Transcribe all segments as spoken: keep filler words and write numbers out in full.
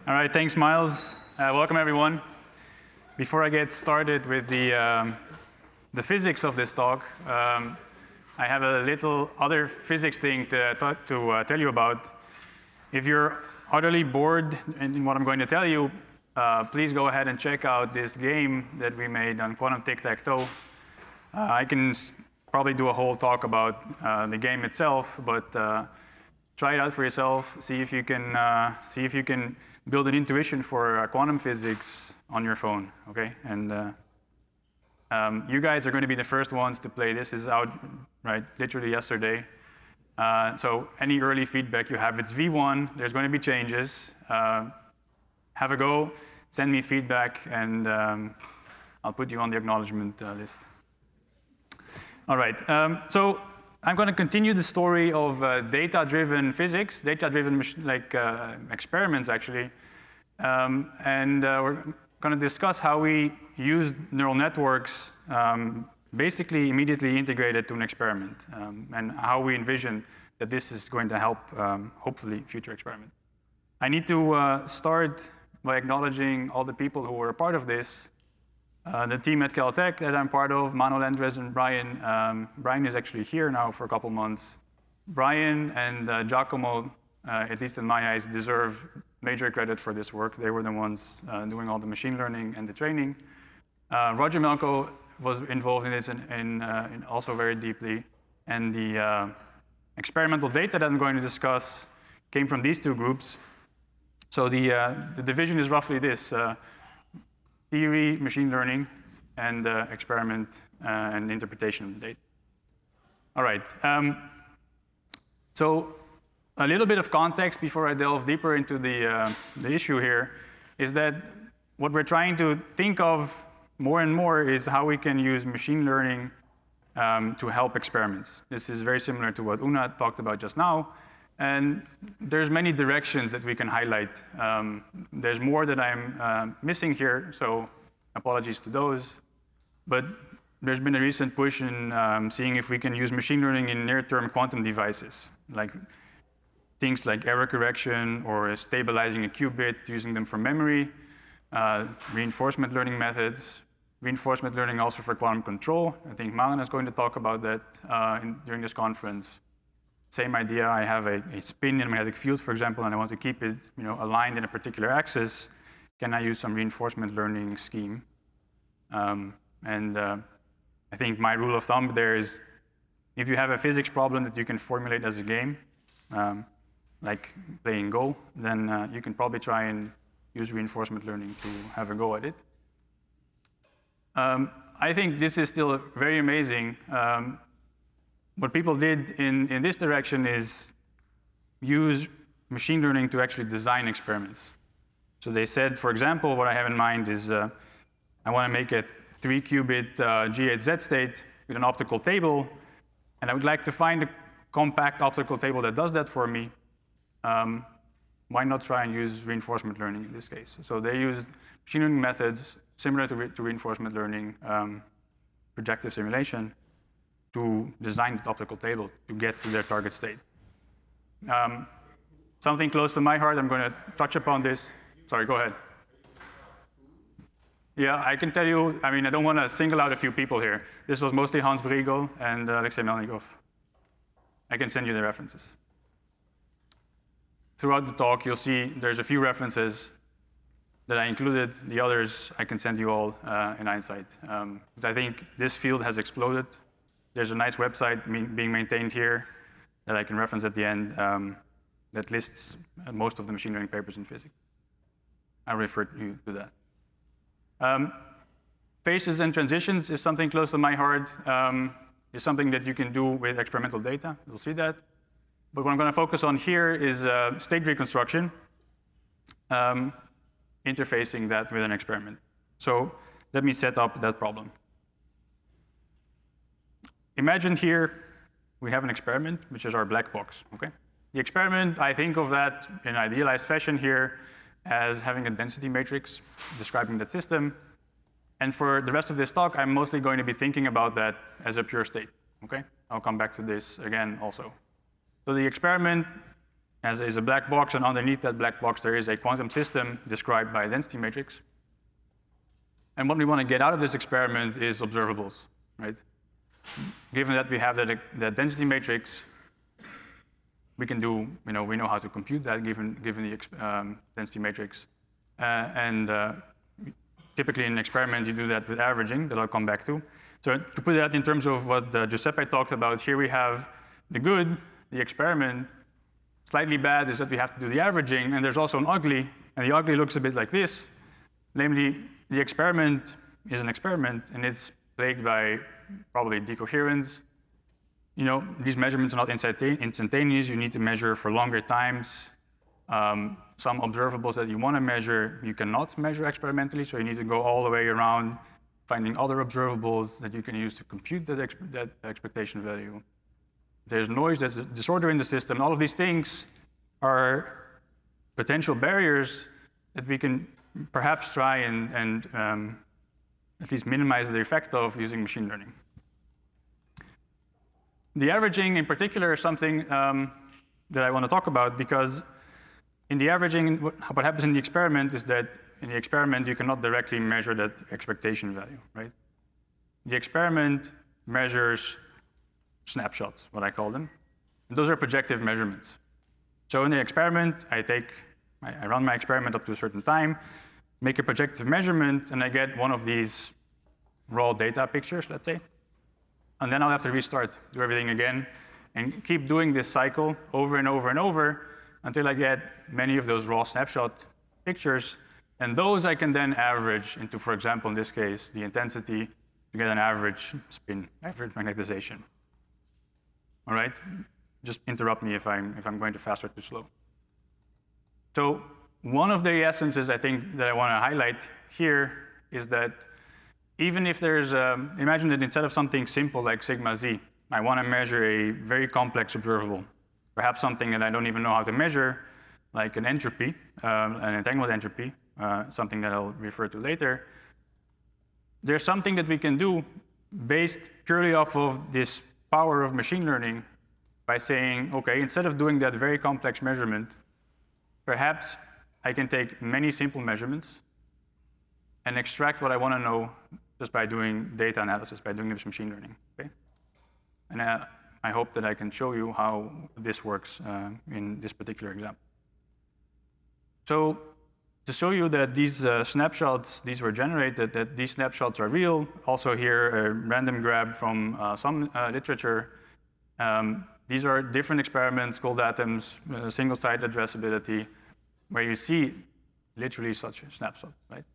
All right, thanks, Miles. Uh, welcome, everyone. Before I get started with the, um, the physics of this talk, um, I have a little other physics thing to, to uh, tell you about. If you're utterly bored in what I'm going to tell you, uh, please go ahead and check out this game that we made on Quantum Tic-Tac-Toe. Uh, I can probably do a whole talk about uh, the game itself, but uh, try it out for yourself. See if you can uh, see if you can build an intuition for uh, quantum physics on your phone. Okay, and uh, um, you guys are going to be the first ones to play this. This is out right literally yesterday. Uh, so any early feedback you have, it's V one. There's going to be changes. Uh, have a go. Send me feedback, and um, I'll put you on the acknowledgement uh, list. All right. Um, so. I'm going to continue the story of uh, data-driven physics, data-driven like uh, experiments, actually. Um, and uh, we're going to discuss how we use neural networks um, basically immediately integrated to an experiment, um, and how we envision that this is going to help, um, hopefully, future experiments. I need to uh, start by acknowledging all the people who were a part of this. Uh, the team at Caltech that I'm part of, Mano Lendres and Brian. Um, Brian is actually here now for a couple months. Brian and uh, Giacomo, uh, at least in my eyes, deserve major credit for this work. They were the ones uh, doing all the machine learning and the training. Uh, Roger Melko was involved in this in, in, uh, in also very deeply. And the uh, experimental data that I'm going to discuss came from these two groups. So the, uh, the division is roughly this. Uh, Theory, machine learning, and uh, experiment uh, and interpretation of the data. All right. Um, so a little bit of context before I delve deeper into the, uh, the issue here is that what we're trying to think of more and more is how we can use machine learning um, to help experiments. This is very similar to what Una talked about just now. And there's many directions that we can highlight. Um, there's more that I'm uh, missing here, so apologies to those. But there's been a recent push in um, seeing if we can use machine learning in near-term quantum devices, like things like error correction or stabilizing a qubit, using them for memory, uh, reinforcement learning methods, reinforcement learning also for quantum control. I think Malen is going to talk about that uh, in, during this conference. Same idea, I have a, a spin in a magnetic field, for example, and I want to keep it you know, aligned in a particular axis. Can I use some reinforcement learning scheme? Um, and uh, I think my rule of thumb there is, if you have a physics problem that you can formulate as a game, um, like playing Go, then uh, you can probably try and use reinforcement learning to have a go at it. Um, I think this is still very amazing. Um, What people did in, in this direction is use machine learning to actually design experiments. So they said, for example, what I have in mind is uh, I want to make a three qubit uh, G eight Z state with an optical table, and I would like to find a compact optical table that does that for me. Um, why not try and use reinforcement learning in this case? So they used machine learning methods similar to, re to reinforcement learning, um, projective simulation, to design the optical table to get to their target state. Um, something close to my heart, I'm going to touch upon this. Sorry, go ahead. Yeah, I can tell you, I mean, I don't want to single out a few people here. This was mostly Hans Briegel and uh, Alexei Melnikov. I can send you the references. Throughout the talk, you'll see there's a few references that I included. The others, I can send you all uh, in hindsight. Um, I think this field has exploded. There's a nice website being maintained here that I can reference at the end um, that lists most of the machine learning papers in physics. I refer you to that. Um, phases and transitions is something close to my heart. Um, it's something that you can do with experimental data. You'll see that. But what I'm going to focus on here is uh, state reconstruction, um, interfacing that with an experiment. So let me set up that problem. Imagine here we have an experiment, which is our black box. Okay? The experiment, I think of that in idealized fashion here as having a density matrix describing that system. And for the rest of this talk, I'm mostly going to be thinking about that as a pure state. Okay? I'll come back to this again also. So the experiment as is a black box, and underneath that black box there is a quantum system described by a density matrix. And what we want to get out of this experiment is observables, right? Given that we have that, that density matrix, we can do, you know, we know how to compute that given, given the um, density matrix. Uh, and uh, typically in an experiment, you do that with averaging, that I'll come back to. So to put that in terms of what uh, Giuseppe talked about, here we have the good, the experiment. Slightly bad is that we have to do the averaging, and there's also an ugly, and the ugly looks a bit like this. Namely, the experiment is an experiment, and it's plagued by probably decoherence. You know, these measurements are not instantaneous. You need to measure for longer times. Um, some observables that you want to measure, you cannot measure experimentally, so you need to go all the way around finding other observables that you can use to compute that, exp that expectation value. There's noise, there's disorder in the system. All of these things are potential barriers that we can perhaps try and, and um, at least minimize the effect of using machine learning. The averaging in particular is something um, that I want to talk about, because in the averaging, what happens in the experiment is that in the experiment you cannot directly measure that expectation value, right? The experiment measures snapshots, what I call them. And those are projective measurements. So in the experiment, I take, I run my experiment up to a certain time, make a projective measurement, and I get one of these raw data pictures, let's say. And then I'll have to restart, do everything again, and keep doing this cycle over and over and over until I get many of those raw snapshot pictures. And those I can then average into, for example, in this case, the intensity to get an average spin, average magnetization. All right? Just interrupt me if I'm, if I'm going too fast or too slow. So one of the essences I think that I want to highlight here is that even if there's, a, imagine that instead of something simple like sigma z, I want to measure a very complex observable, perhaps something that I don't even know how to measure, like an entropy, um, an entanglement entropy, uh, something that I'll refer to later. There's something that we can do based purely off of this power of machine learning by saying, okay, instead of doing that very complex measurement, perhaps I can take many simple measurements and extract what I want to know just by doing data analysis, by doing this machine learning. Okay? And uh, I hope that I can show you how this works uh, in this particular example. So to show you that these uh, snapshots, these were generated, that these snapshots are real, also here a random grab from uh, some uh, literature. Um, these are different experiments, cold atoms, uh, single-site addressability, where you see literally such a snapshot, right?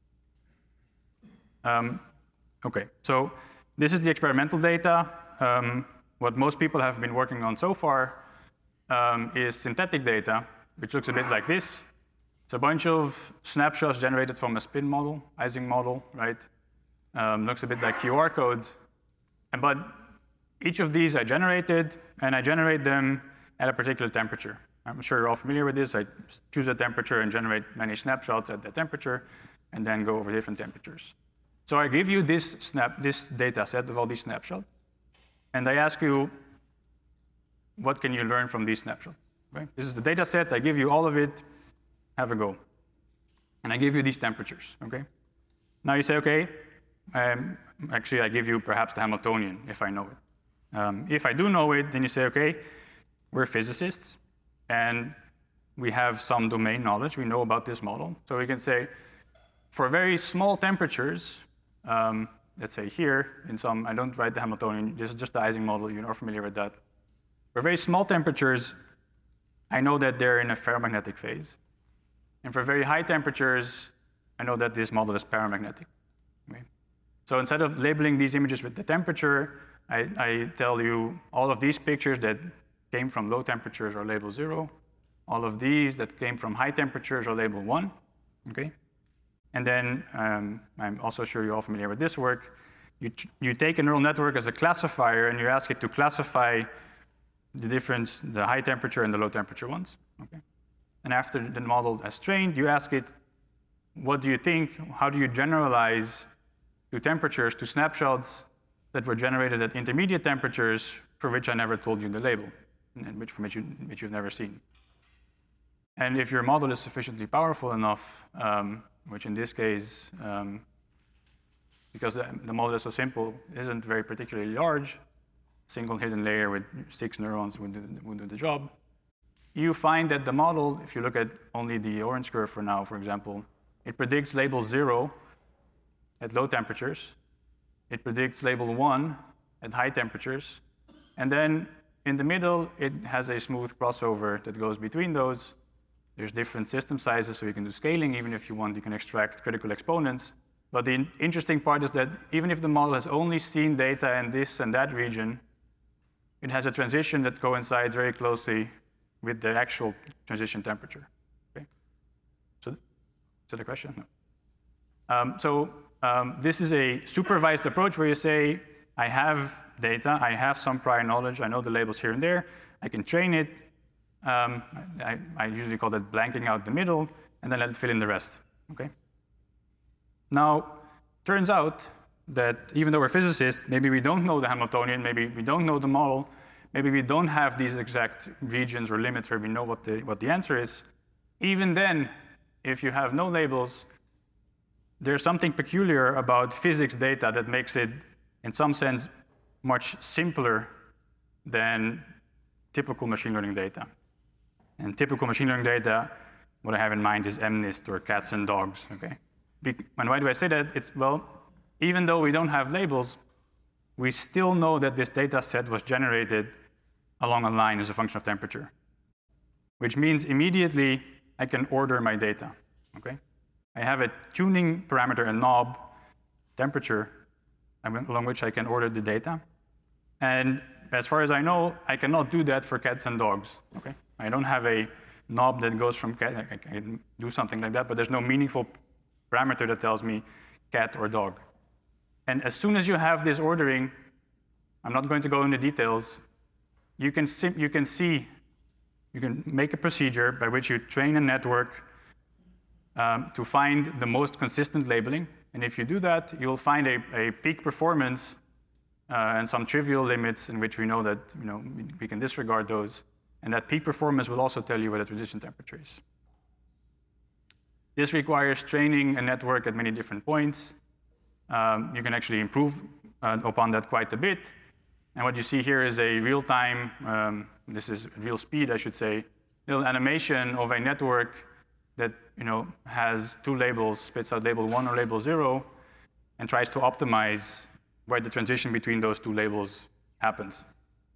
Um, okay, so this is the experimental data. Um, what most people have been working on so far um, is synthetic data, which looks a bit like this. It's a bunch of snapshots generated from a spin model, Ising model, right? Um, looks a bit like Q R codes. And, but each of these I generated, and I generate them at a particular temperature. I'm sure you're all familiar with this. I choose a temperature and generate many snapshots at that temperature, and then go over different temperatures. So I give you this snap, this data set of all these snapshots, and I ask you, what can you learn from these snapshots? Right? This is the data set. I give you all of it. Have a go. And I give you these temperatures. Okay. Now you say, okay. Um, actually, I give you perhaps the Hamiltonian if I know it. Um, if I do know it, then you say, okay, we're physicists, and we have some domain knowledge. We know about this model, so we can say, for very small temperatures. Um, let's say here, in some, I don't write the Hamiltonian, this is just the Ising model, you're not familiar with that. For very small temperatures, I know that they're in a ferromagnetic phase. And for very high temperatures, I know that this model is paramagnetic. Okay? So instead of labeling these images with the temperature, I, I tell you all of these pictures that came from low temperatures are labeled zero. All of these that came from high temperatures are labeled one. Okay? And then, um, I'm also sure you're all familiar with this work. You, you take a neural network as a classifier, and you ask it to classify the difference, the high temperature and the low temperature ones. Okay? And after the model has trained, you ask it, what do you think, how do you generalize to temperatures, to snapshots that were generated at intermediate temperatures for which I never told you the label, and which, from which, you, which you've never seen. And if your model is sufficiently powerful enough, um, which in this case, um, because the, the model is so simple, isn't very particularly large, single hidden layer with six neurons would do, would do the job. You find that the model, if you look at only the orange curve for now, for example, it predicts label zero at low temperatures. It predicts label one at high temperatures. And then in the middle, it has a smooth crossover that goes between those. There's different system sizes, so you can do scaling. Even if you want, you can extract critical exponents. But the interesting part is that even if the model has only seen data in this and that region, it has a transition that coincides very closely with the actual transition temperature. Okay? So, is that a question? No. Um, so um, this is a supervised approach where you say, I have data, I have some prior knowledge, I know the labels here and there, I can train it. Um, I, I usually call that blanking out the middle, and then let it fill in the rest. Okay? Now, turns out that even though we're physicists, maybe we don't know the Hamiltonian, maybe we don't know the model, maybe we don't have these exact regions or limits where we know what the, what the answer is. Even then, if you have no labels, there's something peculiar about physics data that makes it, in some sense, much simpler than typical machine learning data. And typical machine learning data, what I have in mind is MNIST or cats and dogs, okay? And why do I say that? It's, well, even though we don't have labels, we still know that this data set was generated along a line as a function of temperature, which means immediately I can order my data, okay? I have a tuning parameter, a knob, temperature, along which I can order the data. And as far as I know, I cannot do that for cats and dogs, okay? I don't have a knob that goes from cat, I can do something like that, but there's no meaningful parameter that tells me cat or dog. And as soon as you have this ordering, I'm not going to go into details, you can, sim you can see, you can make a procedure by which you train a network um, to find the most consistent labeling. And if you do that, you'll find a, a peak performance uh, and some trivial limits in which we know that you know, we, we can disregard those. And that peak performance will also tell you what the transition temperature is. This requires training a network at many different points. Um, you can actually improve uh, upon that quite a bit. And what you see here is a real-time, um, this is real speed, I should say, little animation of a network that you know, has two labels, spits out label one or label zero, and tries to optimize where the transition between those two labels happens.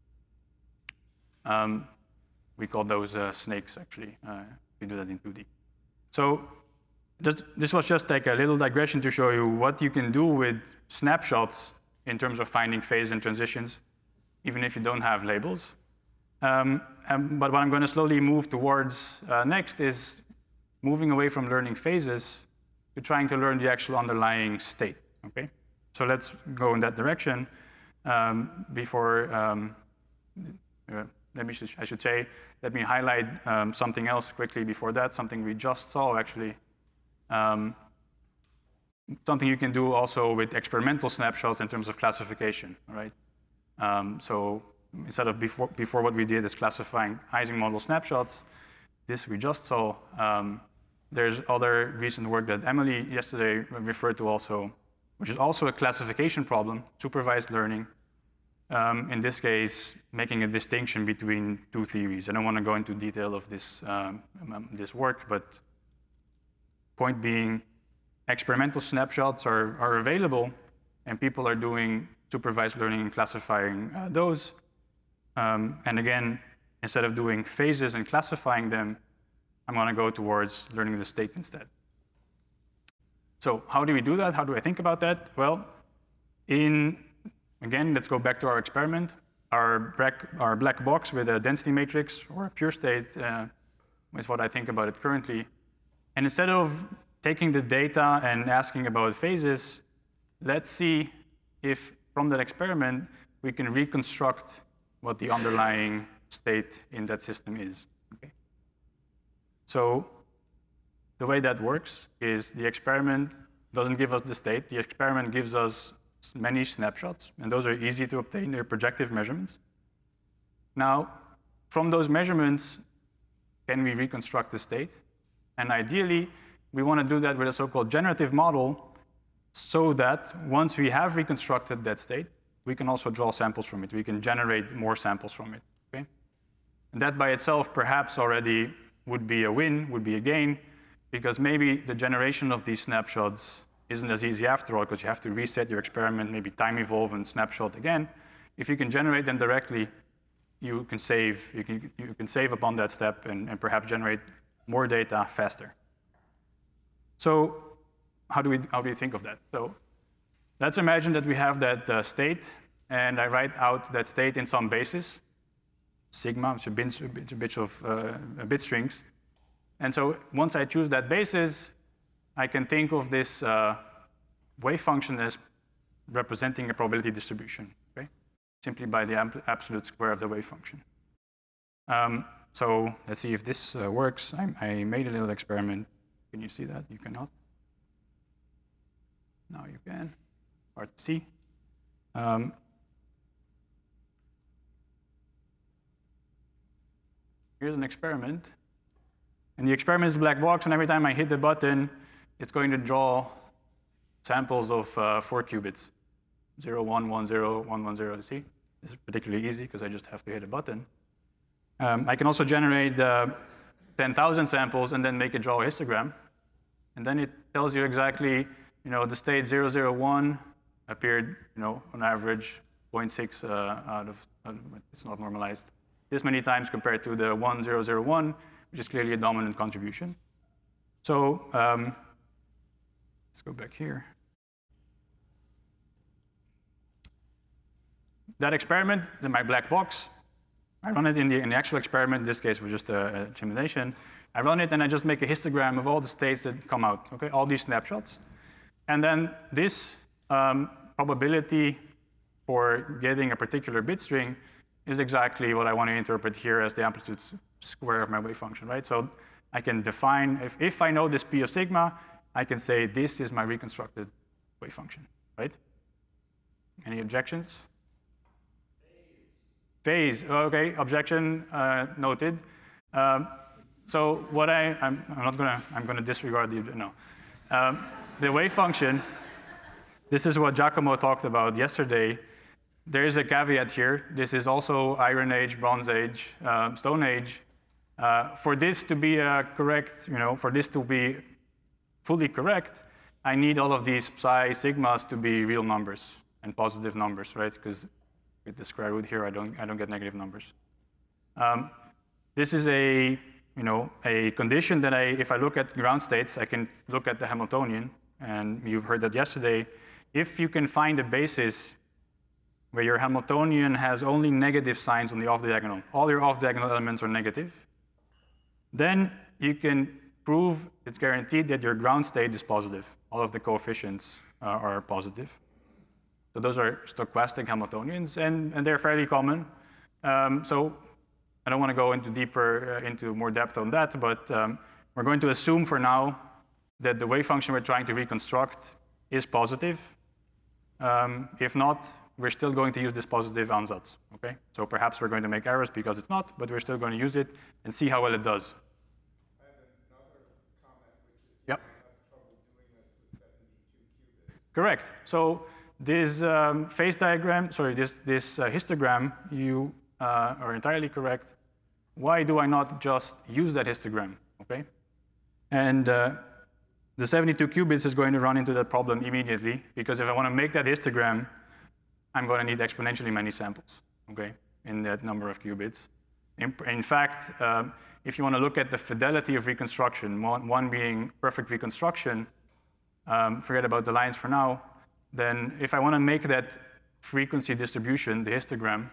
Um, we call those uh, snakes, actually. Uh, we do that in two D. So this, this was just like a little digression to show you what you can do with snapshots in terms of finding phase and transitions, even if you don't have labels. Um, um, but what I'm going to slowly move towards uh, next is moving away from learning phases to trying to learn the actual underlying state. Okay? So let's go in that direction. Um, before, um, uh, let me, I should say, let me highlight um, something else quickly before that, something we just saw actually. Um, something you can do also with experimental snapshots in terms of classification, right? Um, so instead of before, before what we did is classifying Ising model snapshots, this we just saw. Um, there's other recent work that Emily yesterday referred to also, which is also a classification problem, supervised learning. Um, in this case, making a distinction between two theories. I don't want to go into detail of this, um, this work, but point being, experimental snapshots are, are available, and people are doing supervised learning and classifying uh, those. Um, and again, instead of doing phases and classifying them, I'm going to go towards learning the state instead. So how do we do that? How do I think about that? Well, in again, let's go back to our experiment. Our black, our black box with a density matrix or a pure state uh, is what I think about it currently. And instead of taking the data and asking about phases, let's see if from that experiment we can reconstruct what the underlying state in that system is. Okay? So the way that works is the experiment doesn't give us the state. The experiment gives us many snapshots, and those are easy to obtain. They're projective measurements. Now, from those measurements, can we reconstruct the state? And ideally, we want to do that with a so-called generative model so that once we have reconstructed that state, we can also draw samples from it. We can generate more samples from it, okay? And that by itself perhaps already would be a win, would be a gain, because maybe the generation of these snapshots isn't as easy after all, because you have to reset your experiment, maybe time evolve and snapshot again. If you can generate them directly, you can save, you can, you can save upon that step and, and perhaps generate more data faster. So how do we, how do we think of that? So let's imagine that we have that uh, state, and I write out that state in some basis, sigma, which is a bit, a bit of uh, bit strings. And so once I choose that basis, I can think of this uh, wave function as representing a probability distribution, okay? Simply by the absolute square of the wave function. Um, so let's see if this uh, works. I, I made a little experiment. Can you see that? You cannot. Now you can. Hard to see. Um, here's an experiment. And the experiment is a black box, and every time I hit the button, it's going to draw samples of uh, four qubits. zero, one, one, zero, one, one, zero. See? This is particularly easy because I just have to hit a button. Um, I can also generate uh, ten thousand samples and then make it draw a histogram. And then it tells you exactly, you know, the state zero zero one appeared, you know, on average zero point six uh, out of, uh, it's not normalized, this many times compared to the one zero zero one, which is clearly a dominant contribution. So um, let's go back here. That experiment, in my black box, I run it in the, in the actual experiment. In this case, it was just a, a simulation. I run it, and I just make a histogram of all the states that come out, okay, all these snapshots. And then this um, probability for getting a particular bit string is exactly what I want to interpret here as the amplitude square of my wave function, right? So I can define, if, if I know this P of sigma, I can say this is my reconstructed wave function, right? Any objections? Phase, okay, objection uh, noted. Um, so what I, I'm, I'm not gonna, I'm gonna disregard the, no. Um, the wave function, this is what Giacomo talked about yesterday. There is a caveat here. This is also Iron Age, Bronze Age, uh, Stone Age. Uh, for this to be uh, correct, you know, for this to be fully correct, I need all of these psi sigmas to be real numbers and positive numbers, right? Because with the square root here, I don't, I don't get negative numbers. Um, this is a, you know, a condition that I, if I look at ground states, I can look at the Hamiltonian, and you've heard that yesterday. If you can find a basis where your Hamiltonian has only negative signs on the off-diagonal, all your off-diagonal elements are negative, then you can prove it's guaranteed that your ground state is positive. All of the coefficients uh, are positive. So those are stochastic Hamiltonians, and, and they're fairly common. Um, so I don't want to go into deeper, uh, into more depth on that, but um, we're going to assume for now that the wave function we're trying to reconstruct is positive. Um, if not, we're still going to use this positive ansatz, okay? So perhaps we're going to make errors because it's not, but we're still going to use it and see how well it does. I have another comment, which is yep. I have trouble doing this with seventy-two qubits. Correct. So this um, phase diagram, sorry, this, this uh, histogram, you uh, are entirely correct. Why do I not just use that histogram, okay? And uh, the seventy-two qubits is going to run into that problem immediately, because if I want to make that histogram, I'm going to need exponentially many samples, okay, in that number of qubits. In, in fact, um, if you want to look at the fidelity of reconstruction, one, one being perfect reconstruction, um, forget about the lines for now, then if I want to make that frequency distribution, the histogram,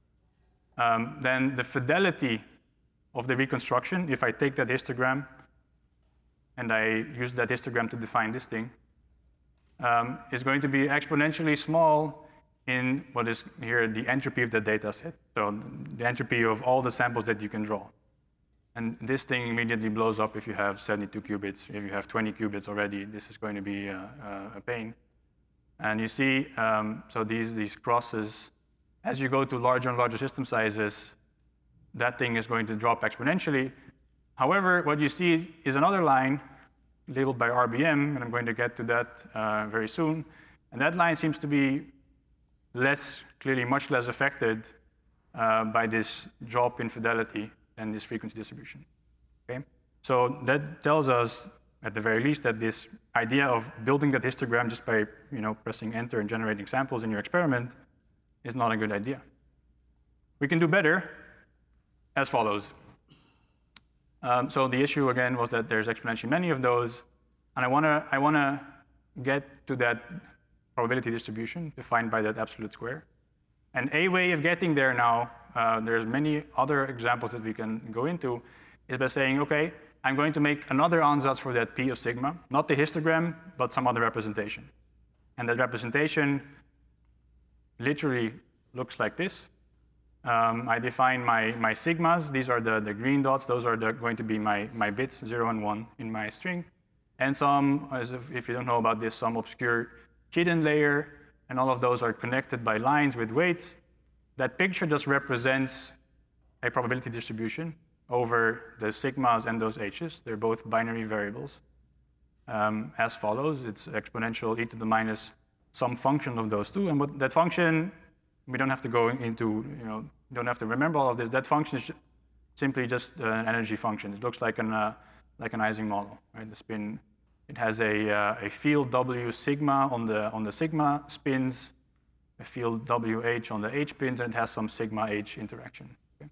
um, then the fidelity of the reconstruction, if I take that histogram and I use that histogram to define this thing, um, is going to be exponentially small in what is here the entropy of the data set. So the entropy of all the samples that you can draw. And this thing immediately blows up if you have seventy-two qubits. If you have twenty qubits already, this is going to be a, a pain. And you see, um, so these, these crosses, as you go to larger and larger system sizes, that thing is going to drop exponentially. However, what you see is another line labeled by R B M, and I'm going to get to that uh, very soon. And that line seems to be less, clearly much less affected uh, by this drop in fidelity than this frequency distribution. Okay? So that tells us, at the very least, that this idea of building that histogram just by you know, pressing enter and generating samples in your experiment is not a good idea. We can do better as follows. Um, so the issue, again, was that there's exponentially many of those, and I want to I wanna get to that probability distribution defined by that absolute square. And a way of getting there now, uh, there's many other examples that we can go into, is by saying, okay, I'm going to make another ansatz for that P of sigma, not the histogram, but some other representation. And that representation literally looks like this. Um, I define my, my sigmas. These are the, the green dots. Those are the, going to be my, my bits, zero and one, in my string. And some, as if, if you don't know about this, some obscure hidden layer, and all of those are connected by lines with weights. That picture just represents a probability distribution over the sigmas and those h's. They're both binary variables. Um, as follows, it's exponential e to the minus some function of those two. And what that function, we don't have to go into, you know, don't have to remember all of this. That function is simply just an energy function. It looks like an, uh, like an Ising model, right? The spin, it has a, uh, a field W sigma on the, on the sigma spins, a field W H on the H spins, and it has some sigma H interaction. Okay?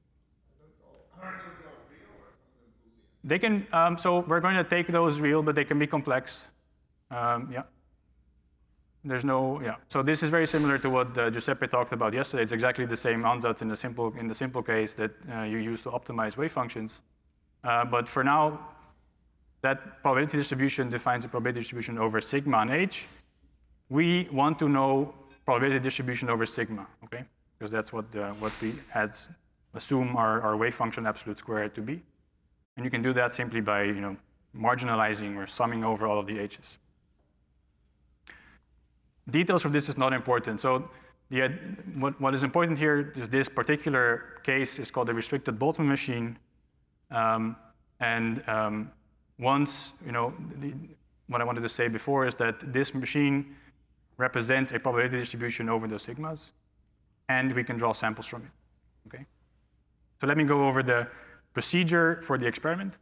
They can, um, so we're going to take those real, but they can be complex. Um, yeah. There's no, yeah. So this is very similar to what uh, Giuseppe talked about yesterday. It's exactly the same ansatz in the simple, in the simple case that uh, you use to optimize wave functions. Uh, but for now, that probability distribution defines a probability distribution over sigma and H. We want to know probability distribution over sigma, okay? Because that's what, uh, what we had assume our, our wave function absolute square to be. And you can do that simply by, you know, marginalizing or summing over all of the H's. Details of this is not important. So the, what, what is important here is this particular case is called a restricted Boltzmann machine. Um, and um, once, you know, the, what I wanted to say before is that this machine represents a probability distribution over those sigmas, and we can draw samples from it, okay? So let me go over the procedure for the experiment,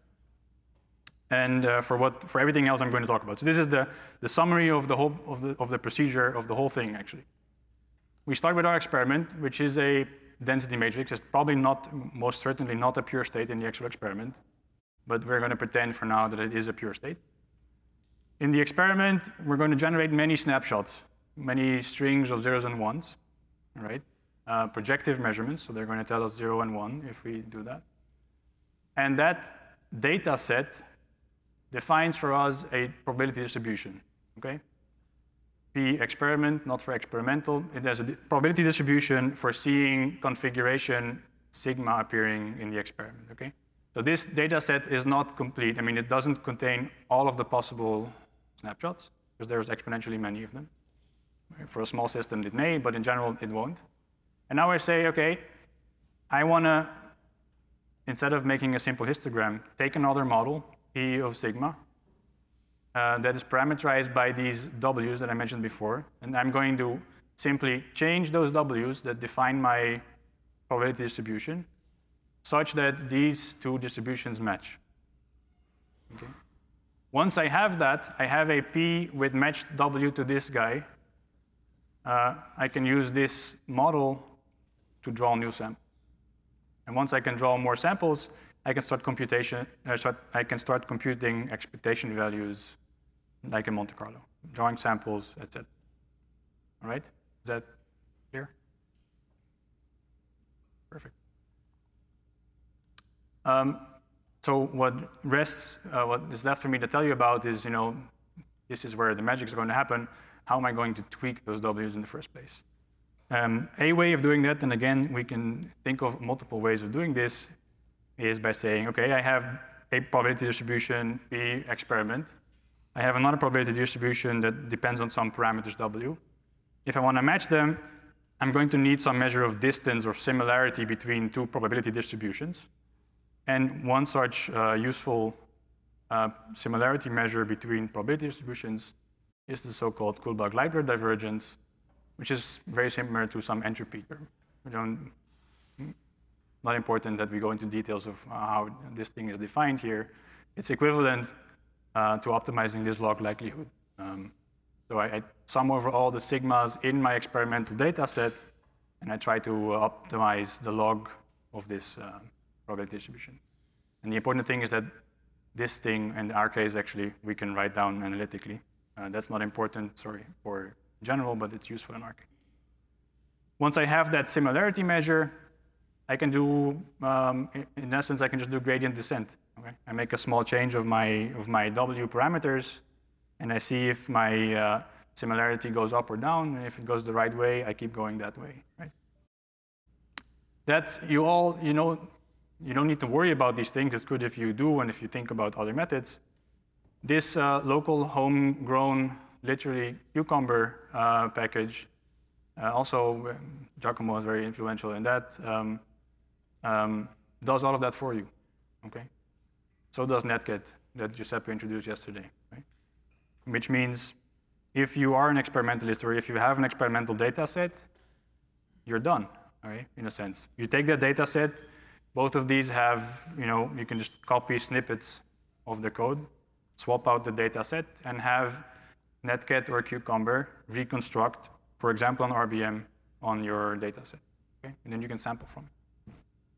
and uh, for what for everything else I'm going to talk about. So this is the, the summary of the whole of the of the procedure of the whole thing actually. We start with our experiment, which is a density matrix. It's probably not, most certainly not a pure state in the actual experiment, but we're going to pretend for now that it is a pure state. In the experiment, we're going to generate many snapshots, many strings of zeros and ones, all right? Uh, projective measurements, so they're going to tell us zero and one if we do that. And that data set defines for us a probability distribution, okay? P experiment, not for experimental. It has a probability distribution for seeing configuration sigma appearing in the experiment, okay? So this data set is not complete. I mean, it doesn't contain all of the possible snapshots, because there's exponentially many of them. For a small system, it may, but in general, it won't. And now I say, okay, I want to, instead of making a simple histogram, take another model, P of sigma, uh, that is parameterized by these W's that I mentioned before. And I'm going to simply change those W's that define my probability distribution such that these two distributions match. Okay. Once I have that, I have a P with matched W to this guy. Uh, I can use this model to draw new samples. And once I can draw more samples, I can start computation. Uh, start, I can start computing expectation values, like in Monte Carlo, drawing samples, et cetera. All right? Is that clear? Perfect. Um, so what rests, uh, what is left for me to tell you about is, you know, this is where the magic is going to happen. How am I going to tweak those W's in the first place? Um, a way of doing that, and again, we can think of multiple ways of doing this, is by saying, okay, I have a probability distribution, P experiment. I have another probability distribution that depends on some parameters W. If I want to match them, I'm going to need some measure of distance or similarity between two probability distributions. And one such uh, useful uh, similarity measure between probability distributions is the so-called Kullback-Leibler divergence, which is very similar to some entropy term. We don't, not important that we go into details of how this thing is defined here. It's equivalent uh, to optimizing this log likelihood. Um, so I, I sum over all the sigmas in my experimental data set, and I try to optimize the log of this uh, probability distribution. And the important thing is that this thing, in our case, actually, we can write down analytically. Uh, that's not important, sorry, for general, but it's useful in our case. Once I have that similarity measure, I can do, um, in essence, I can just do gradient descent. Okay? I make a small change of my, of my W parameters, and I see if my uh, similarity goes up or down, and if it goes the right way, I keep going that way. Right? That's, you all, you know, you don't need to worry about these things. It's good if you do and if you think about other methods. This uh, local homegrown, literally cucumber uh, package, uh, also um, Giacomo is very influential in that, um, um, does all of that for you, okay? So does Netcat that Giuseppe introduced yesterday, right? Which means if you are an experimentalist or if you have an experimental data set, you're done, all right, in a sense. You take that data set, both of these have, you know, you can just copy snippets of the code, swap out the data set, and have Netcat or Cucumber reconstruct, for example, an R B M on your data set, okay? And then you can sample from it.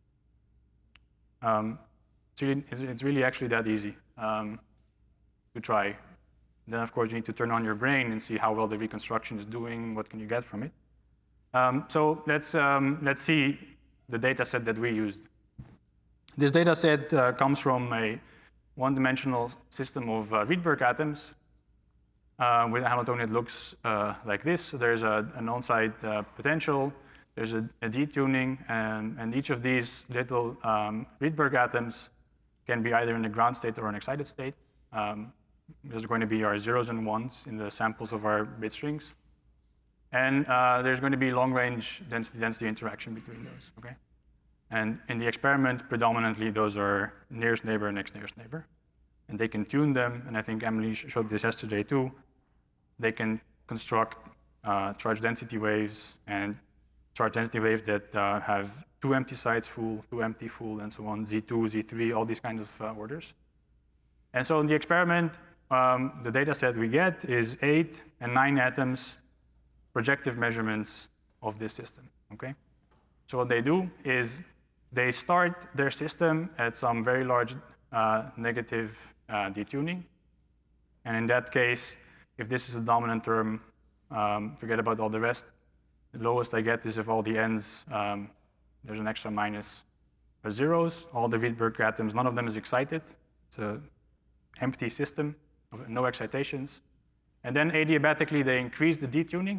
Um, it's, really, it's, it's really actually that easy um, to try. Then, of course, you need to turn on your brain and see how well the reconstruction is doing, what can you get from it. Um, so let's, um, let's see the data set that we used. This data set uh, comes from a one-dimensional system of uh, Rydberg atoms. Uh, with Hamiltonian, it looks uh, like this. So there's a, an on-site uh, potential, there's a, a detuning, and, and each of these little um, Rydberg atoms can be either in a ground state or an excited state. Um, there's going to be our zeros and ones in the samples of our bit strings. And uh, there's going to be long-range density-density interaction between those, okay? And in the experiment, predominantly, those are nearest neighbor and next nearest neighbor. And they can tune them, and I think Emily showed this yesterday too. They can construct uh, charge density waves and charge density waves that uh, have two empty sites full, two empty full, and so on, Z two, Z three, all these kinds of uh, orders. And so in the experiment, um, the data set we get is eight and nine atoms, projective measurements of this system, okay? So what they do is they start their system at some very large uh, negative uh, detuning. And in that case, if this is a dominant term, um, forget about all the rest. The lowest I get is if all the ends, um, there's an extra minus or zeros. All the Rydberg atoms, none of them is excited. It's an empty system, of no excitations. And then adiabatically, they increase the detuning.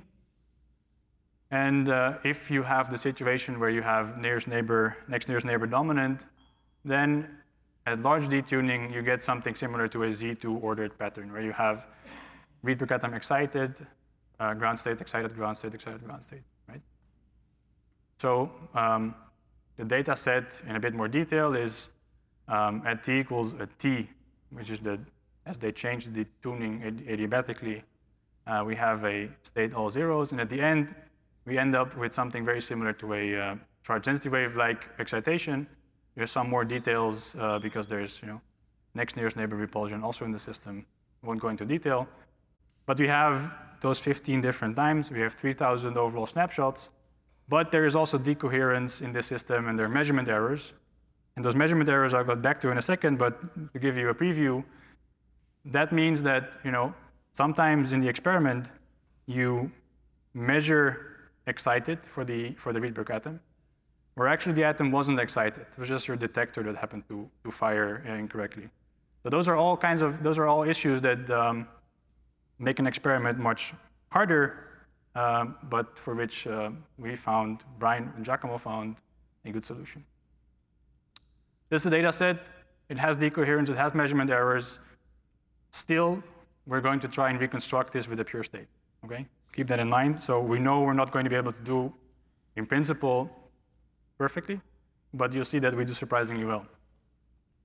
And uh, if you have the situation where you have nearest neighbor, next nearest neighbor dominant, then at large detuning, you get something similar to a Z two ordered pattern, where you have Rydberg atom excited, uh, ground state, excited, ground state, excited, ground state, right? So um, the data set in a bit more detail is um, at t equals a t, which is the, as they change the tuning adiabatically, uh, we have a state all zeros, and at the end, we end up with something very similar to a uh, charge density wave-like excitation. There's some more details uh, because there's, you know, next nearest neighbor repulsion also in the system. I won't go into detail. But we have those fifteen different times. We have three thousand overall snapshots. But there is also decoherence in this system, and there are measurement errors. And those measurement errors I'll go back to in a second, but to give you a preview, that means that, you know, sometimes in the experiment, you measure excited for the, for the Rydberg atom, or actually the atom wasn't excited. It was just your detector that happened to, to fire incorrectly. So those are all kinds of, those are all issues that um, make an experiment much harder, um, but for which uh, we found, Brian and Giacomo found a good solution. This is a data set. It has decoherence, it has measurement errors. Still, we're going to try and reconstruct this with a pure state, okay? Keep that in mind. So we know we're not going to be able to do, in principle, perfectly, but you'll see that we do surprisingly well.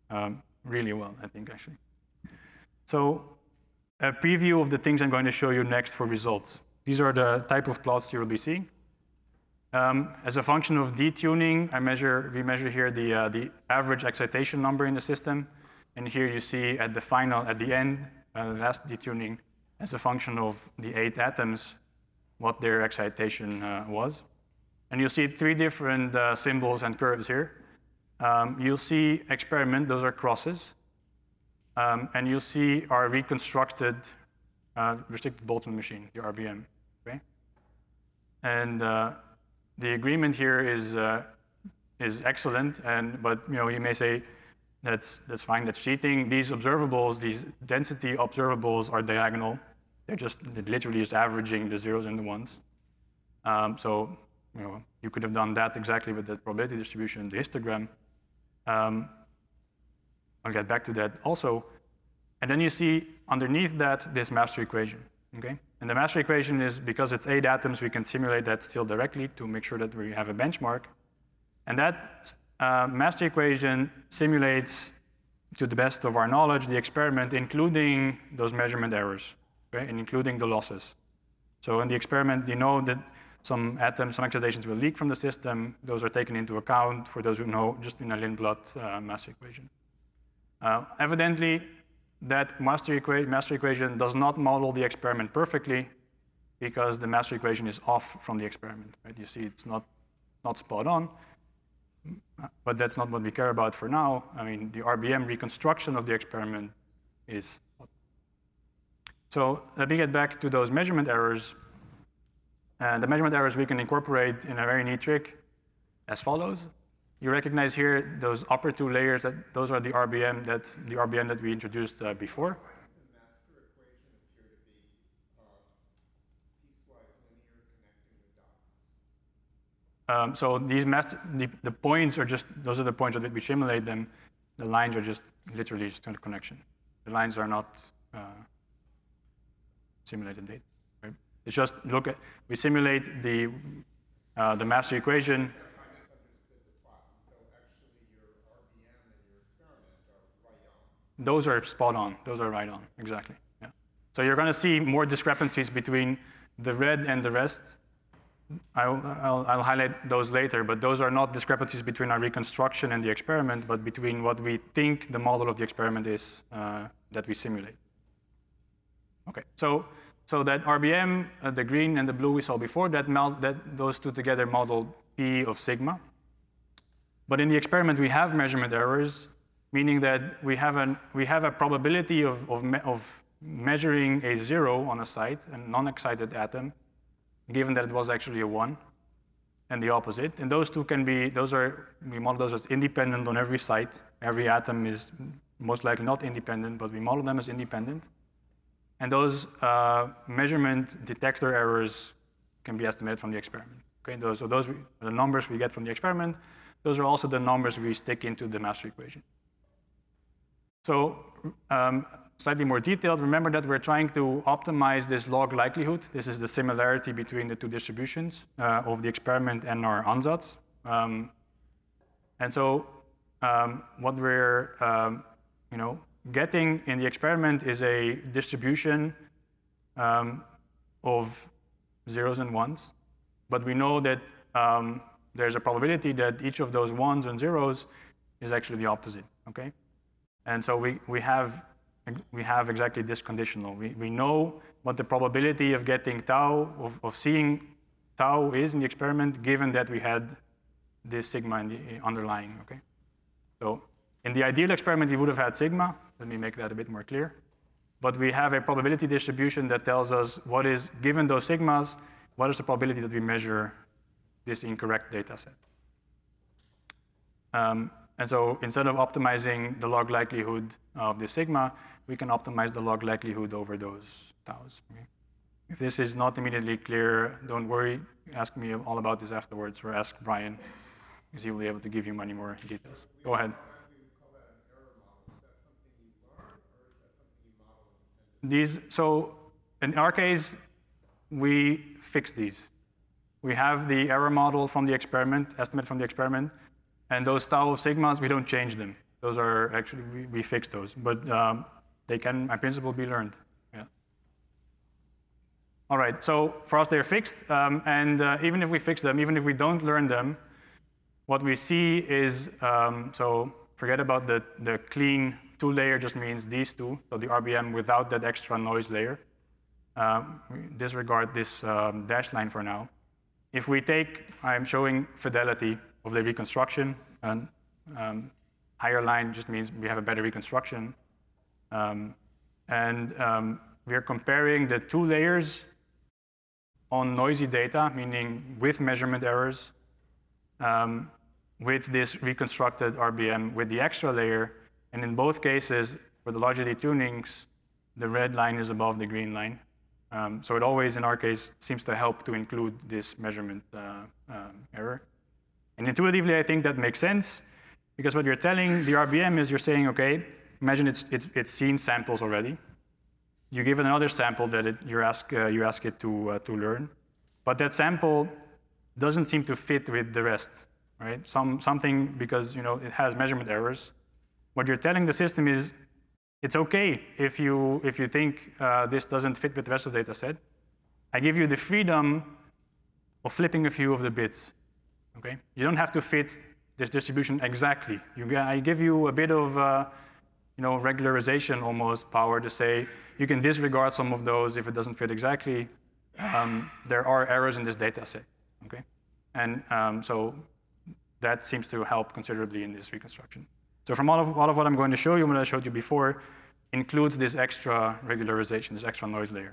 um, really well, I think, actually. So a preview of the things I'm going to show you next for results. These are the type of plots you will be seeing. Um, as a function of detuning, I measure, we measure here the, uh, the average excitation number in the system. And here you see at the final, at the end, uh, the last detuning, as a function of the eight atoms, what their excitation uh, was. And you'll see three different uh, symbols and curves here. Um, you'll see experiment, those are crosses. Um, and you'll see our reconstructed uh, restricted Boltzmann machine, the R B M. Okay? And uh, the agreement here is, uh, is excellent, and, but you know, you may say, that's, that's fine, that's cheating. These observables, these density observables are diagonal. They're just they're literally just averaging the zeros and the ones. Um, so you know, you could have done that exactly with the probability distribution, the histogram. Um, I'll get back to that also. And then you see underneath that this master equation. Okay? And the master equation is, because it's eight atoms, we can simulate that still directly to make sure that we have a benchmark. And that uh, master equation simulates, to the best of our knowledge, the experiment, including those measurement errors, okay? And including the losses. So in the experiment, you know that some atoms, some excitations will leak from the system. Those are taken into account, for those who know, just in a Lindblad uh, master equation. Uh, evidently, that master, equa master equation does not model the experiment perfectly, because the master equation is off from the experiment. Right? You see, it's not, not spot on, but that's not what we care about for now. I mean, the R B M reconstruction of the experiment is. So let me get back to those measurement errors. And the measurement errors we can incorporate in a very neat trick as follows. You recognize here those upper two layers, that those are the R B M that, the R B M that we introduced uh, before. Why does the master equation appear to be uh, piecewise linear connecting the dots? Um, so these master, the, the points are just, those are the points that we simulate them. The lines are just literally just a connection. The lines are not uh, simulated data. Right? It's just, look at, we simulate the, uh, the master equation. Those are spot on. Those are right on, exactly. Yeah. So you're going to see more discrepancies between the red and the rest. I'll, I'll, I'll highlight those later, but those are not discrepancies between our reconstruction and the experiment, but between what we think the model of the experiment is uh, that we simulate. Okay, so, so that R B M, uh, the green and the blue we saw before, that, that those two together model P of sigma. But in the experiment, we have measurement errors, meaning that we have, an, we have a probability of, of, me, of measuring a zero on a site, a non-excited atom, given that it was actually a one, and the opposite. And those two can be, those are, we model those as independent on every site. Every atom is most likely not independent, but we model them as independent. And those uh, measurement detector errors can be estimated from the experiment. Okay, those, so those are the numbers we get from the experiment. Those are also the numbers we stick into the master equation. So um, slightly more detailed, remember that we're trying to optimize this log likelihood. This is the similarity between the two distributions uh, of the experiment and our ansatz. Um, and so um, what we're um, you know, getting in the experiment is a distribution um, of zeros and ones. But we know that um, there's a probability that each of those ones and zeros is actually the opposite, okay? And so we, we, have, we have exactly this conditional. We, we know what the probability of getting tau, of, of seeing tau is in the experiment, given that we had this sigma in the underlying, okay? So in the ideal experiment, we would have had sigma. Let me make that a bit more clear. But we have a probability distribution that tells us what is, given those sigmas, what is the probability that we measure this incorrect data set. Um, And so instead of optimizing the log likelihood of the sigma, we can optimize the log likelihood over those taus. Okay? If this is not immediately clear, don't worry. Ask me all about this afterwards, or ask Brian, because he will be able to give you many more details. Go ahead. These, so in our case, we fix these. We have the error model from the experiment, estimate from the experiment, and those tau of sigmas, we don't change them. Those are actually, we, we fixed those, but um, they can, in principle, be learned. Yeah. All right, so for us, they're fixed, um, and uh, even if we fix them, even if we don't learn them, what we see is, um, so forget about the, the clean two layer, just means these two, so the R B M without that extra noise layer. Um, disregard this um, dashed line for now. If we take, I'm showing fidelity of the reconstruction, and um, higher line just means we have a better reconstruction. Um, and um, we're comparing the two layers on noisy data, meaning with measurement errors, um, with this reconstructed R B M with the extra layer. And in both cases, for the larger detunings, the red line is above the green line. Um, so it always, in our case, seems to help to include this measurement uh, um, error. And intuitively, I think that makes sense, because what you're telling the R B M is you're saying, okay, imagine it's, it's, it's seen samples already. You give it another sample that it, you, ask, uh, you ask it to, uh, to learn. But that sample doesn't seem to fit with the rest, right? Some, something, because you know, it has measurement errors. What you're telling the system is, it's okay if you, if you think uh, this doesn't fit with the rest of the data set. I give you the freedom of flipping a few of the bits, okay? You don't have to fit this distribution exactly. You, I give you a bit of uh, you know, regularization almost power to say, you can disregard some of those if it doesn't fit exactly. Um, there are errors in this data set, okay? And um, so that seems to help considerably in this reconstruction. So from all of, all of what I'm going to show you, what I showed you before, includes this extra regularization, this extra noise layer.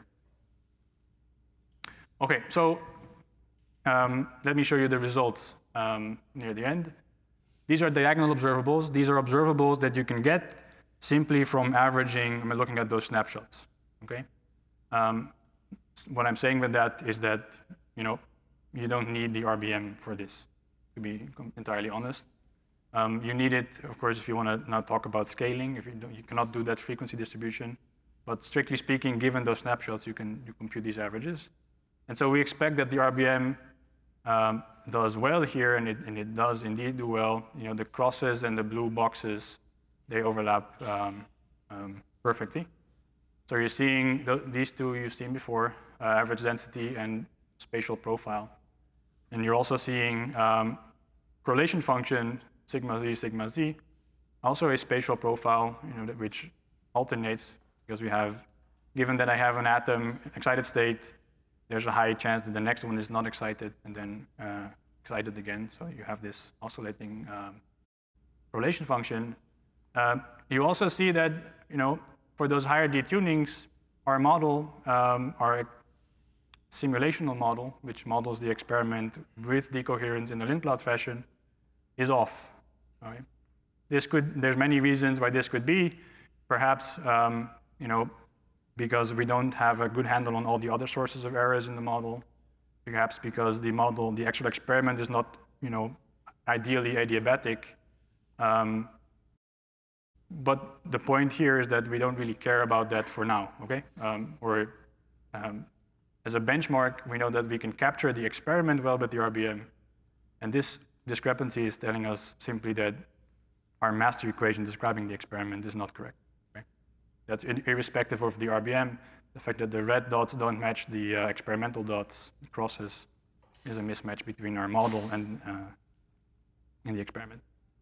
Okay, so um, let me show you the results um, near the end. These are diagonal observables. These are observables that you can get simply from averaging, I mean, looking at those snapshots, okay? Um, what I'm saying with that is that, you know, you don't need the R B M for this, to be entirely honest. Um, you need it, of course, if you want to now talk about scaling. If you, don't, you cannot do that frequency distribution. But strictly speaking, given those snapshots, you can you compute these averages. And so we expect that the R B M um, does well here, and it, and it does indeed do well. You know, the crosses and the blue boxes, they overlap um, um, perfectly. So you're seeing the, these two you've seen before, uh, average density and spatial profile. And you're also seeing um, correlation function, sigma z, sigma z, also a spatial profile, you know, that which alternates, because we have, given that I have an atom excited state, there's a high chance that the next one is not excited and then uh, excited again. So you have this oscillating um, correlation function. Uh, you also see that, you know, for those higher detunings, our model, um, our simulational model, which models the experiment with decoherence in the Lindblad fashion, is off. Right? This could, there's many reasons why this could be. Perhaps, um, you know, because we don't have a good handle on all the other sources of errors in the model. Perhaps because the model, the actual experiment is not, you know, ideally adiabatic. Um, but the point here is that we don't really care about that for now, okay? Um, or um, as a benchmark, we know that we can capture the experiment well with the R B M. And this discrepancy is telling us simply that our master equation describing the experiment is not correct. Okay? That's irrespective of the R B M. The fact that the red dots don't match the uh, experimental dots, the crosses, is a mismatch between our model and, uh, and the experiment.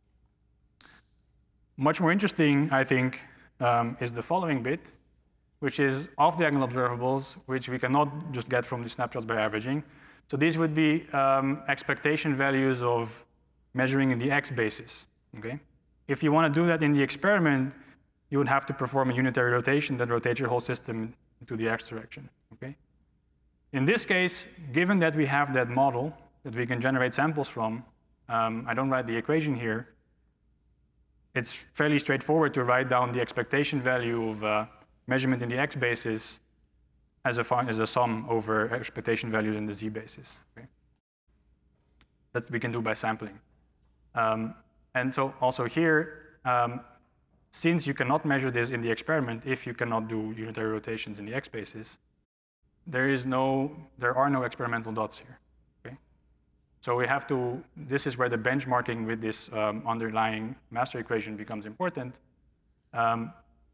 Much more interesting, I think, um, is the following bit, which is off-diagonal observables, which we cannot just get from the snapshots by averaging. So these would be um, expectation values of measuring in the x basis, okay? If you want to do that in the experiment, you would have to perform a unitary rotation that rotates your whole system into the x direction, okay? In this case, given that we have that model that we can generate samples from, um, I don't write the equation here, it's fairly straightforward to write down the expectation value of uh, measurement in the x basis as a, as a sum over expectation values in the z basis. Okay? That we can do by sampling. Um, and so also here, um, since you cannot measure this in the experiment if you cannot do unitary rotations in the x basis, there is no, there are no experimental dots here. Okay? So we have to, this is where the benchmarking with this um, underlying master equation becomes important. Um,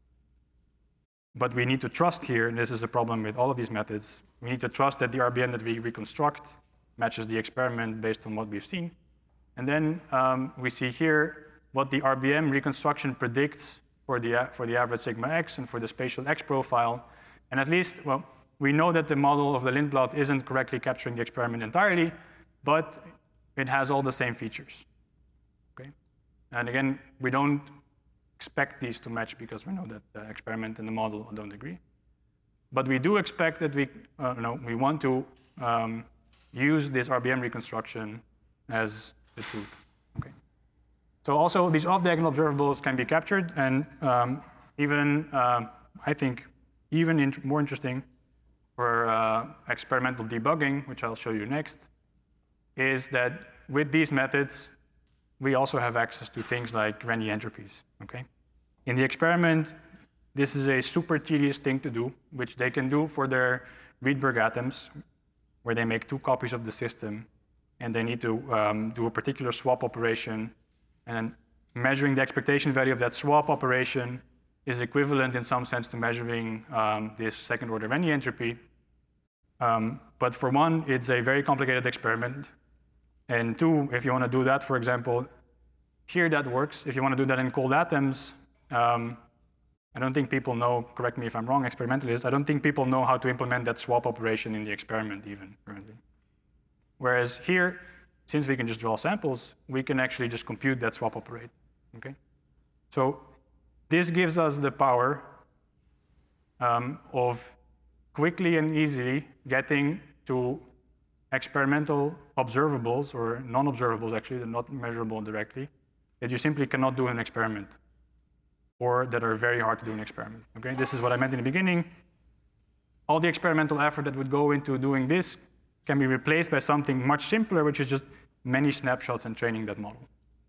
but we need to trust here, and this is a problem with all of these methods, we need to trust that the R B M that we reconstruct matches the experiment based on what we've seen. And then um, we see here what the R B M reconstruction predicts for the, for the average sigma x and for the spatial x profile. And at least, well, we know that the model of the Lindblad isn't correctly capturing the experiment entirely, but it has all the same features. Okay? And again, we don't expect these to match because we know that the experiment and the model don't agree. But we do expect that we, uh, no, we want to um, use this R B M reconstruction as the truth. Okay. So also these off-diagonal observables can be captured, and um, even, uh, I think, even int more interesting for uh, experimental debugging, which I'll show you next, is that with these methods, we also have access to things like Renyi entropies. Okay? In the experiment, this is a super tedious thing to do, which they can do for their Rydberg atoms, where they make two copies of the system, and they need to um, do a particular swap operation, and measuring the expectation value of that swap operation is equivalent in some sense to measuring um, this second-order Renyi entropy. Um, but for one, it's a very complicated experiment. And two, if you want to do that, for example, here that works. If you want to do that in cold atoms, um, I don't think people know, correct me if I'm wrong, experimentalists, I don't think people know how to implement that swap operation in the experiment even currently. Whereas here, since we can just draw samples, we can actually just compute that swap operate, okay? So this gives us the power um, of quickly and easily getting to experimental observables, or non-observables actually, they're not measurable directly, that you simply cannot do in an experiment, or that are very hard to do in an experiment, okay? This is what I meant in the beginning. All the experimental effort that would go into doing this can be replaced by something much simpler, which is just many snapshots and training that model.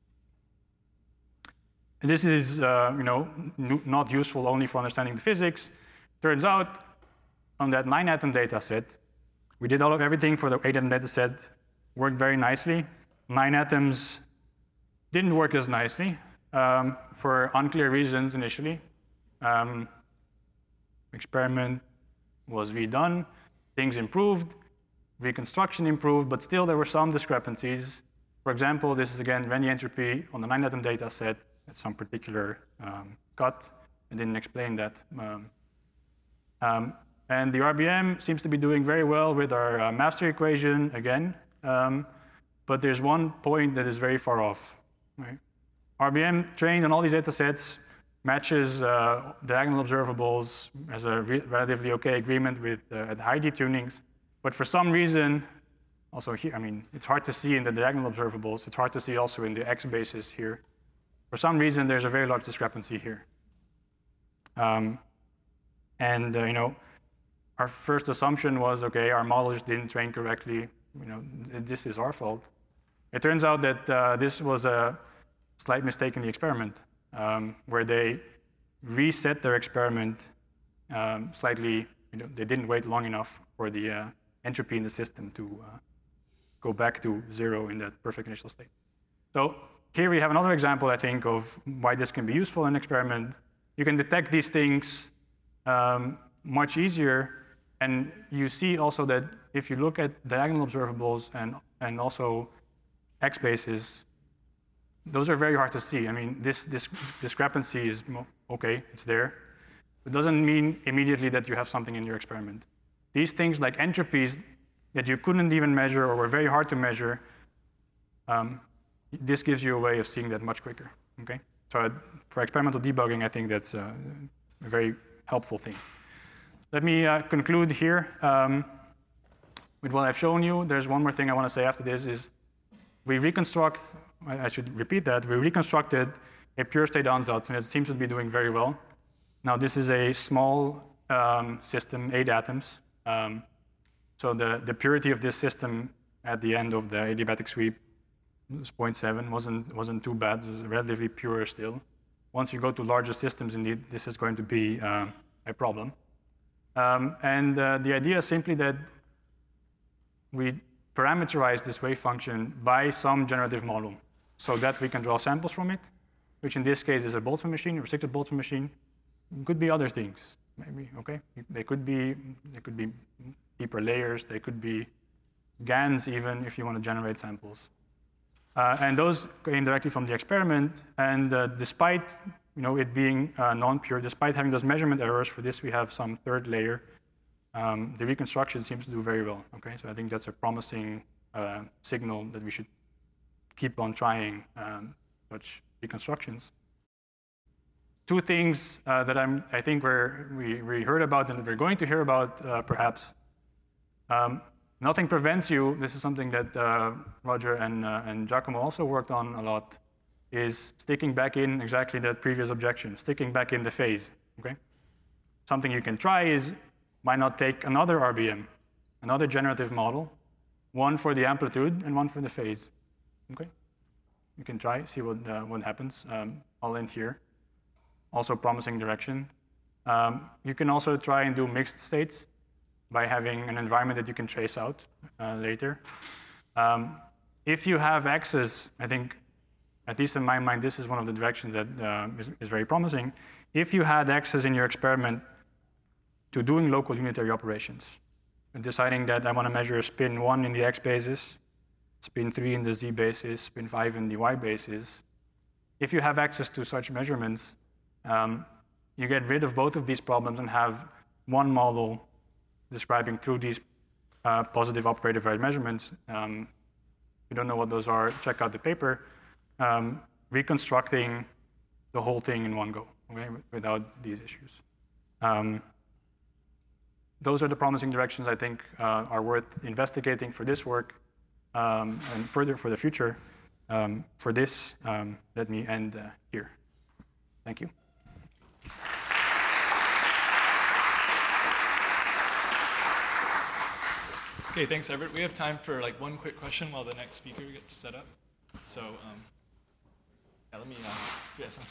And this is uh, you know, not useful only for understanding the physics. Turns out, on that nine atom data set, we did all of everything for the eight atom data set, worked very nicely. Nine atoms didn't work as nicely um, for unclear reasons initially. Um, experiment was redone, things improved, reconstruction improved, but still there were some discrepancies. For example, this is again Renyi entropy on the nine atom data set at some particular um, cut. I didn't explain that. Um, um, and the R B M seems to be doing very well with our uh, master equation again, um, but there's one point that is very far off. Right? R B M trained on all these data sets matches uh, diagonal observables as a re relatively okay agreement with uh, at high detunings. But for some reason, also here, I mean, it's hard to see in the diagonal observables. It's hard to see also in the X basis here. For some reason, there's a very large discrepancy here. Um, and uh, you know, our first assumption was, okay, our model just didn't train correctly. You know, this is our fault. It turns out that uh, this was a slight mistake in the experiment, um, where they reset their experiment um, slightly. You know, they didn't wait long enough for the uh, entropy in the system to uh, go back to zero in that perfect initial state. So here we have another example, I think, of why this can be useful in an experiment. You can detect these things um, much easier, and you see also that if you look at diagonal observables and, and also X bases, those are very hard to see. I mean, this, this discrepancy is, okay, it's there. It doesn't mean immediately that you have something in your experiment. These things like entropies that you couldn't even measure or were very hard to measure, um, this gives you a way of seeing that much quicker, okay? So for experimental debugging, I think that's a, a very helpful thing. Let me uh, conclude here um, with what I've shown you. There's one more thing I want to say after this is we reconstruct, I should repeat that, we reconstructed a pure state ansatz, and it seems to be doing very well. Now this is a small um, system, eight atoms. Um, so the, the purity of this system at the end of the adiabatic sweep was zero point seven, wasn't, wasn't too bad, it was relatively pure still. Once you go to larger systems, indeed, this is going to be uh, a problem. Um, and uh, the idea is simply that we parameterize this wave function by some generative model so that we can draw samples from it, which in this case is a Boltzmann machine, a restricted Boltzmann machine. Could be other things, maybe, okay? They could be, they could be deeper layers, they could be GANs even if you want to generate samples. Uh, and those came directly from the experiment, and uh, despite you know, it being uh, non-pure, despite having those measurement errors, for this we have some third layer, um, the reconstruction seems to do very well, okay? So I think that's a promising uh, signal that we should keep on trying um, such reconstructions. Two things uh, that I'm, I think we're, we, we heard about and that we're going to hear about uh, perhaps. Um, nothing prevents you, this is something that uh, Roger and, uh, and Giacomo also worked on a lot, is sticking back in exactly that previous objection, sticking back in the phase, okay? Something you can try is, why not take another R B M, another generative model, one for the amplitude and one for the phase, okay? You can try, see what, uh, what happens, um, all in here. Also promising direction. Um, you can also try and do mixed states by having an environment that you can trace out uh, later. Um, if you have access, I think, at least in my mind, this is one of the directions that uh, is, is very promising. If you had access in your experiment to doing local unitary operations, and deciding that I want to measure spin one in the x basis, spin three in the z basis, spin five in the y basis, if you have access to such measurements, um, you get rid of both of these problems and have one model describing through these uh, positive operator varied measurements. Um, if you don't know what those are, check out the paper. Um, reconstructing the whole thing in one go, okay, without these issues. Um, those are the promising directions I think uh, are worth investigating for this work um, and further for the future. Um, for this, um, let me end uh, here. Thank you. Okay, thanks, Everett. We have time for like one quick question while the next speaker gets set up. So, um, yeah, let me uh, do some.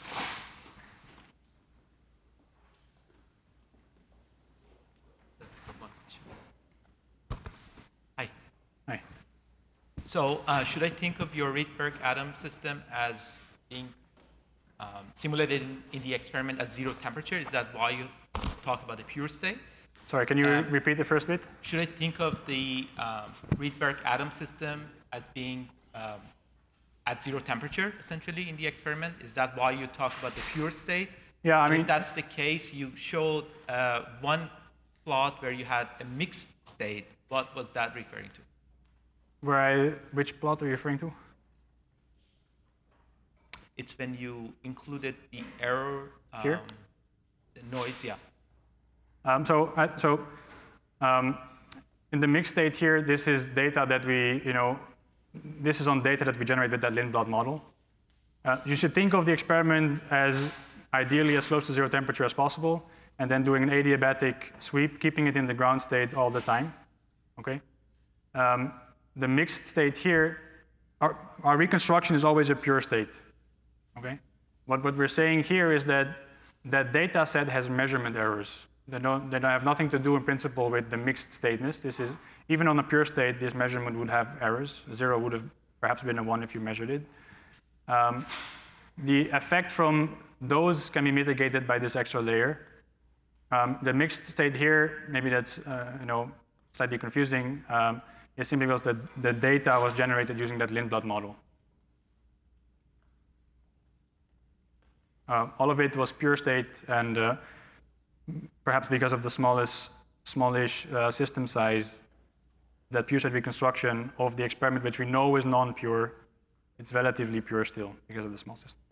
Hi. Hi. So, uh, should I think of your Rydberg atom system as being um, simulated in, in the experiment at zero temperature? Is that why you talk about the pure state? Sorry, can you Um, repeat the first bit? Should I think of the um, Rydberg atom system as being um, at zero temperature, essentially, in the experiment? Is that why you talk about the pure state? Yeah, I And mean, if that's the case, you showed uh, one plot where you had a mixed state. What was that referring to? where I, which plot are you referring to? It's when you included the error, um, Here? the noise, yeah. Um, so, uh, so um, in the mixed state here, this is data that we, you know, this is on data that we generate with that Lindblad model. Uh, you should think of the experiment as ideally as close to zero temperature as possible, and then doing an adiabatic sweep, keeping it in the ground state all the time. Okay. Um, the mixed state here, our, our reconstruction is always a pure state. Okay. What what we're saying here is that that data set has measurement errors. They don't, they don't have nothing to do in principle with the mixed stateness. This is, even on a pure state, this measurement would have errors. Zero would have perhaps been a one if you measured it. Um, the effect from those can be mitigated by this extra layer. Um, the mixed state here, maybe that's uh, you know, slightly confusing, um, is simply because the, the data was generated using that Lindblad model. Uh, all of it was pure state, and uh, perhaps because of the smallest, smallish uh, system size, that pure state reconstruction of the experiment, which we know is non-pure, it's relatively pure still because of the small system.